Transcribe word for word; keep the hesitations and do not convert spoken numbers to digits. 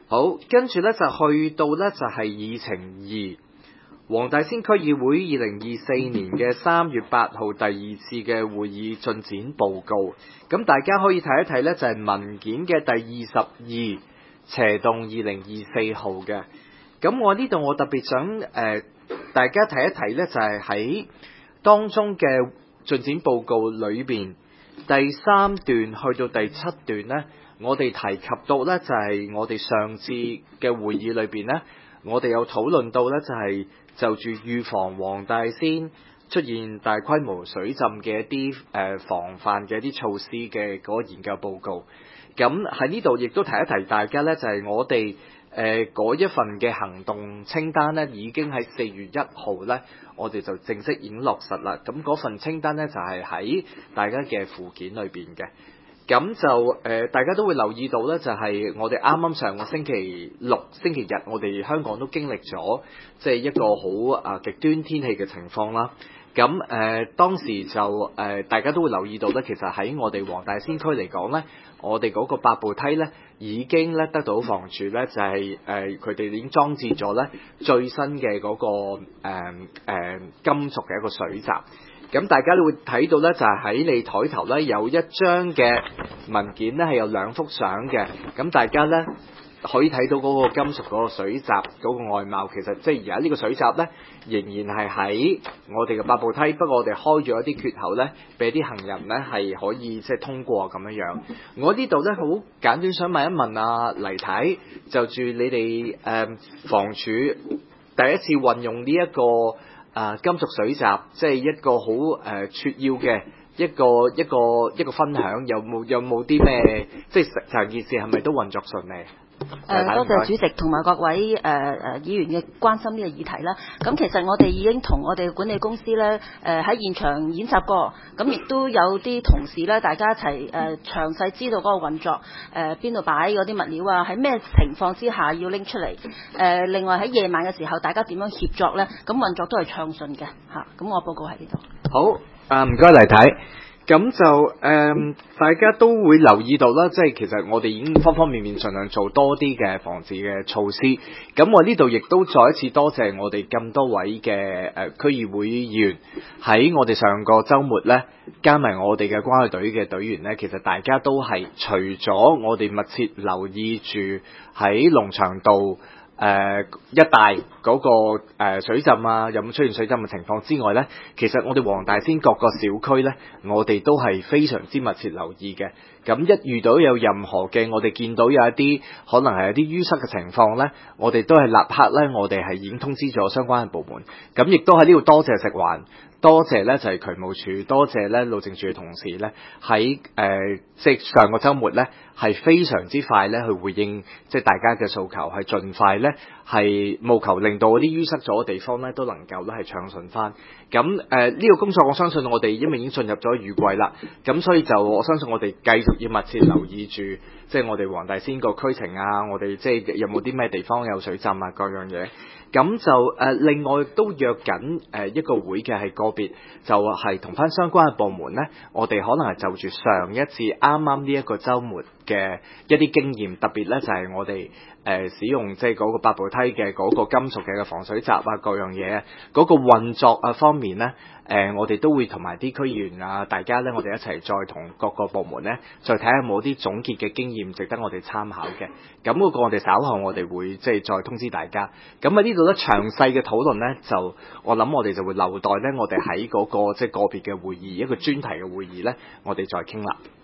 好，跟住咧就去到咧就係議程二，黃大仙區議會二零二四年嘅三月八號第二次嘅會議進展報告。咁大家可以睇一睇咧，就係文件嘅第二十二斜動二零二四號嘅。咁我呢度我特別想誒、呃、大家睇一睇咧，就係喺當中嘅進展報告裏邊第三段去到第七段咧。我哋提及到咧，就係我哋上次嘅會議裏邊咧，我哋有討論到咧，就係就住預防黃大仙出現大規模水浸嘅一啲誒、呃、防範嘅一啲措施嘅嗰個研究報告。咁喺呢度亦都提一提大家咧，就係我哋誒嗰一份嘅行動清單咧，已經喺四月一號咧，我哋就正式已經落實啦。咁嗰份清單咧就係喺大家嘅附件裏邊嘅。咁就誒、呃，大家都會留意到咧，就係、是、我哋啱啱上個星期六、星期日，我哋香港都經歷咗即係一個好啊極端天氣嘅情況啦。咁誒、呃、當時就誒、呃，大家都會留意到咧，其實喺我哋黃大仙區嚟講咧，我哋嗰個八步梯咧已經咧得到房署咧，就係誒佢哋已經裝置咗咧最新嘅嗰、那個誒誒、呃呃、金屬嘅一個水閘。咁大家都會睇到咧，就係喺你枱頭咧有一張嘅文件咧，係有兩幅相嘅。咁大家咧可以睇到嗰個金屬嗰個水閘嗰個外貌，其實即係而家呢個水閘咧仍然係喺我哋嘅八步梯，不過我哋開咗一啲缺口咧，俾啲行人咧係可以即係通過咁樣樣。我呢度咧好簡短想問一問啊黎太，就住你哋誒、呃、房署第一次運用呢、這、一個。啊，金屬水閘即係一個好誒撮要嘅一個一個一個分享，有冇有冇啲咩即係成件事係咪都運作順利？誒、 呃，多謝主席同埋各位誒誒、呃、議員嘅關心呢個議題啦。咁其實我哋已經同我哋管理公司咧誒喺現場演習過，咁亦都有啲同事咧，大家一齊誒、呃、詳細知道嗰個運作，誒邊度擺嗰啲物料啊，喺咩情況之下要拎出嚟。誒、呃，另外喺夜晚嘅時候，大家點樣協作咧？咁運作都係暢順嘅嚇。咁、啊、我報告喺呢度。 好，啊唔該黎太。咁就誒、呃，大家都會留意到啦，即係其實我哋已經方方面面盡量做多啲嘅防治嘅措施。咁我呢度亦都再一次多謝我哋咁多位嘅誒、呃、區議會議員喺我哋上個週末咧，加埋我哋嘅關愛隊嘅隊員咧，其實大家都係除咗我哋密切留意住喺龍翔道誒、呃、一帶嗰、那個、呃、水浸啊，有冇出現水浸嘅情況之外呢，其實我哋黃大仙各個小區呢，我哋都係非常之密切留意嘅。咁一遇到有任何嘅，我哋見到有一啲可能係一啲淤塞嘅情況呢，我哋都係立刻呢，我哋係已經通知咗相關嘅部門。咁亦都喺呢度多謝食環。多謝咧就係、是、渠務署，多謝咧路政署嘅同事咧喺誒即係上個週末咧係非常之快咧去回應即係大家嘅訴求，係盡快咧係務求令到嗰啲淤塞咗嘅地方咧都能夠咧係暢順翻。咁誒呢個工作我相信我哋因為已經進入咗雨季啦，咁所以就我相信我哋繼續要密切留意住，即係我哋黃大仙個區情啊，我哋即係有冇啲咩地方有水浸啊各樣嘢。咁就誒、呃、另外都約緊誒、呃、一個會嘅係個別，就係同翻相關嘅部門咧，我哋可能係就住上一次啱啱呢一個週末嘅一啲經驗，特別咧就係、是、我哋誒、呃、使用即係嗰個八步梯嘅嗰個金屬嘅防水閘啊各樣嘢，嗰、那個運作啊方面咧。誒、呃，我哋都會同埋啲區議員啊，大家咧，我哋一齊再同各個部門咧，再睇下有冇啲總結嘅經驗值得我哋參考嘅。咁嗰個我哋稍後我哋會即係再通知大家。咁喺呢度咧，詳細嘅討論咧，就我諗我哋就會留待咧，我哋喺嗰個即係個別嘅會議，一個專題嘅會議咧，我哋再傾啦。